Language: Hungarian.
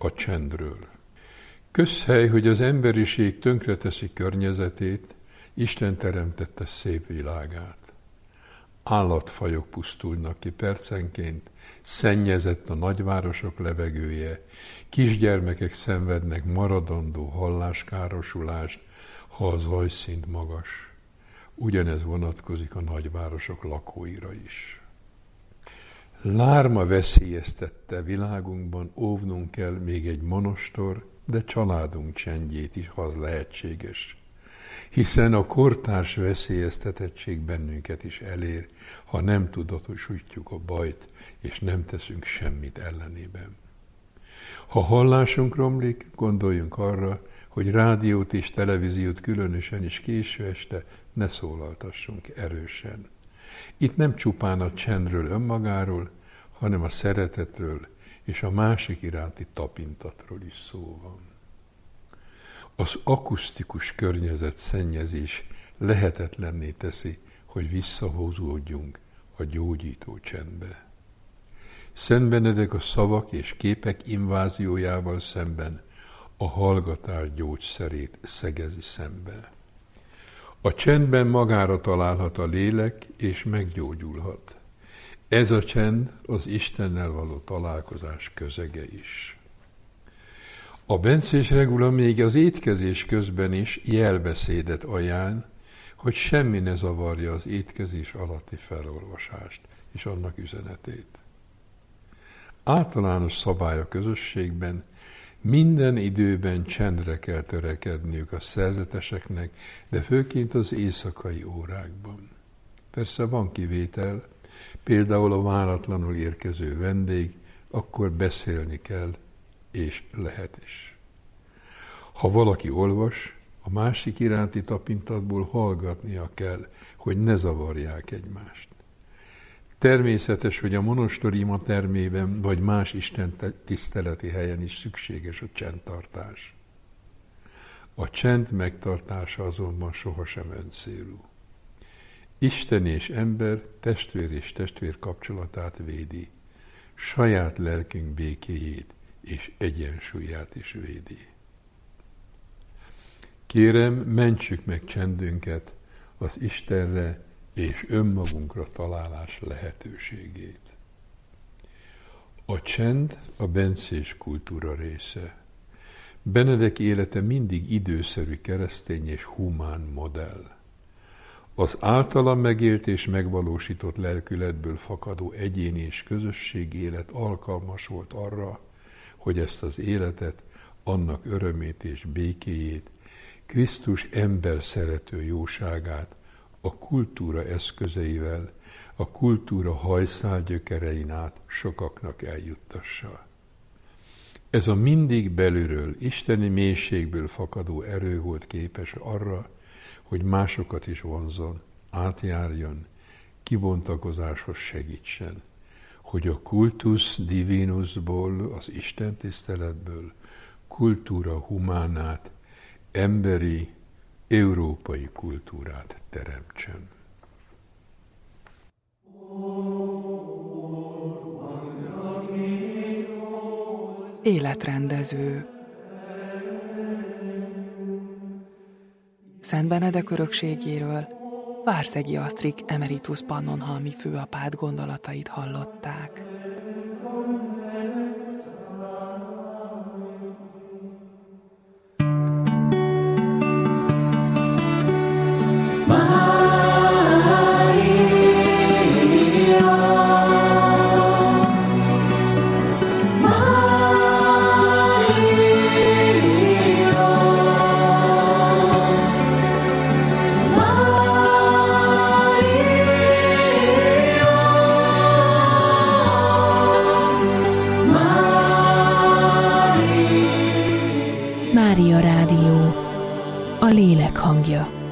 a csendről. Közhely, hogy az emberiség tönkreteszi környezetét, Isten teremtette szép világát. Állatfajok pusztulnak ki percenként, szennyezett a nagyvárosok levegője, kisgyermekek szenvednek maradandó halláskárosulást, ha a zajszint magas. Ugyanez vonatkozik a nagyvárosok lakóira is. Lárma veszélyeztette világunkban, óvnunk kell még egy monostor, de családunk csendjét is, ha az lehetséges. Hiszen a kortárs veszélyeztetettség bennünket is elér, ha nem tudatosítjuk a bajt, és nem teszünk semmit ellenében. Ha hallásunk romlik, gondoljunk arra, hogy rádiót és televíziót különösen is késő este ne szólaltassunk erősen. Itt nem csupán a csendről önmagáról, hanem a szeretetről és a másik iránti tapintatról is szó van. Az akusztikus környezet szennyezés lehetetlenné teszi, hogy visszahúzódjunk a gyógyító csendbe. Szent Benedek a szavak és képek inváziójával szemben a hallgatás gyógyszerét szegezi szembe. A csendben magára találhat a lélek, és meggyógyulhat. Ez a csend az Istennel való találkozás közege is. A bencés regula még az étkezés közben is jelbeszédet ajánl, hogy semmi ne zavarja az étkezés alatti felolvasást és annak üzenetét. Általános szabály a közösségben, minden időben csendre kell törekedniük a szerzeteseknek, de főként az éjszakai órákban. Persze van kivétel, például a váratlanul érkező vendég, akkor beszélni kell, és lehet is. Ha valaki olvas, a másik iránti tapintatból hallgatnia kell, hogy ne zavarják egymást. Természetes, hogy a monostori imatermében vagy más Isten tiszteleti helyen is szükséges a csendtartás. A csend megtartása azonban sohasem öncélú. Isten és ember, testvér és testvér kapcsolatát védi, saját lelkünk békéjét és egyensúlyát is védi. Kérem, mentsük meg csendünket az Istenre és önmagunkra találás lehetőségét. A csend a bencés kultúra része. Benedek élete mindig időszerű keresztény és humán modell. Az általa megélt és megvalósított lelkületből fakadó egyéni és közösségi élet alkalmas volt arra, hogy ezt az életet, annak örömét és békéjét, Krisztus ember szerető jóságát a kultúra eszközeivel, a kultúra hajszálgyökerein át sokaknak eljuttassa. Ez a mindig belülről, isteni mélységből fakadó erő volt képes arra, hogy másokat is vonzzon, átjárjon, kibontakozáshoz segítsen, hogy a cultus divinusból, az Isten tiszteletből kultúra humánát, emberi, európai kultúrát teremtsen. Életrendező. Szent Benedek örökségéről Várszegi Asztrik emeritus pannonhalmi főapát gondolatait hallották. Mária Rádió, a lélek hangja.